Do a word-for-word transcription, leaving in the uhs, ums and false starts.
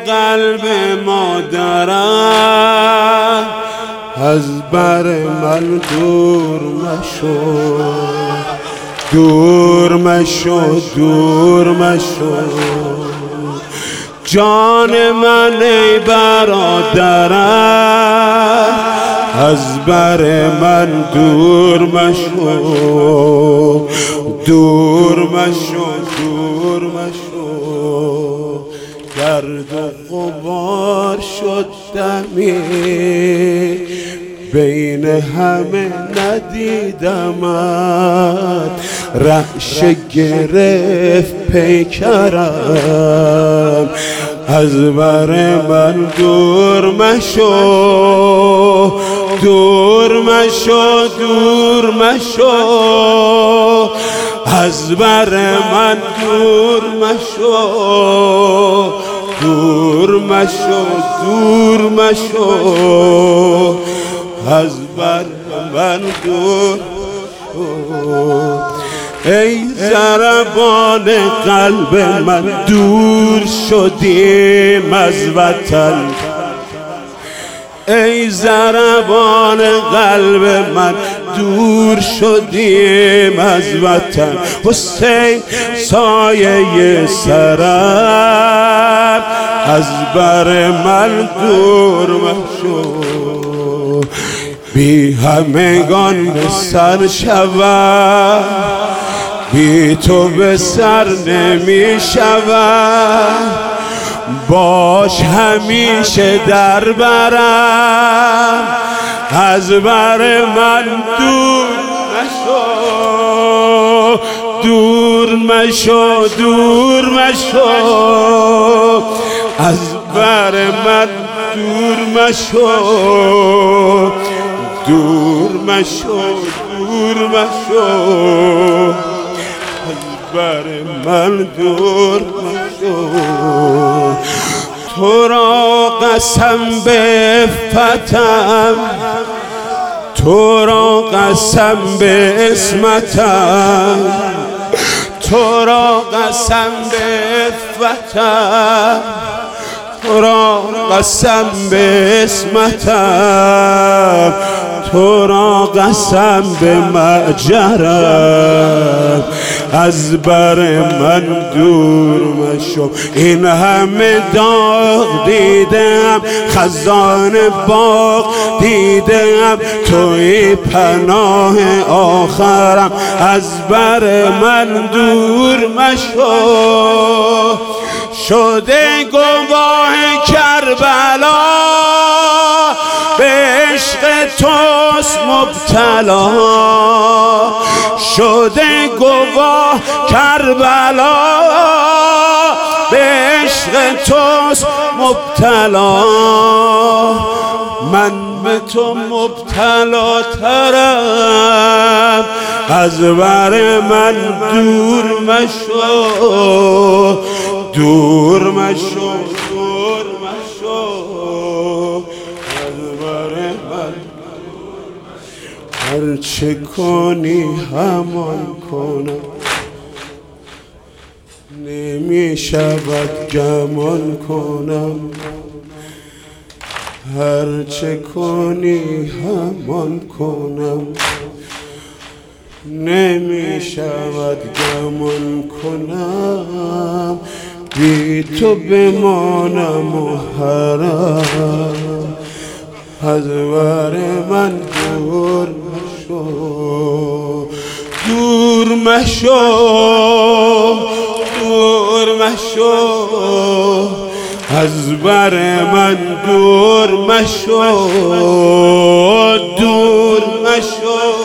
قلب مادرم از بر من دور مشو، دور مشو، دور مشو. جان من ای برادرم از بر من دور مشو، دور مشو، دور مشو. گرد و غبار شد دمی بین همه ندیدمت، رعشه گرفت پیکرم از بر من دور مشو، دور مشو، دور مشو. از بر من دور مشو، دور مشو، دور مشو. از بر من دور مشو. ای ضربان قلب من دور شدیم از وطن، ای ضربان قلب من دور شدیم از وطن. حسین سایه سرم از بر من دور مشو. بی همگان به سر شود، بی تو به سر نمی شود. باش همیشه در برم از بر من دور مشو، دور مشو، دور مشو. از بر من دور مشو، دور مشو، دور مشو. از بر من دور مشو. تو را قسم به عفتم، تو را قسم به عصمتم، تو را قسم به عفتم، تو را قسم به عصمتم، تو را قسم به مأجرم از بر من دور مشو. این همه داغ دیدم، خزان باغ دیدم، توی پناه آخرم از بر من دور مشو. شده گواه کربلا به عشق توست مبتلا، شده گواه کربلا به عشق توست مبتلا. من به تو مبتلا ترم از بر من دور مشو، دور مشو، دور مشو. از بر من هر چه کنی همان کنم، نمی شود گمان کنم. هر چه کنی همان کنم، نمی شود گمان کنم. بی تو بمانم و حرام از بر من دور مشو، دور مشو، دور مشو. از بر من دور مشو، دور مشو.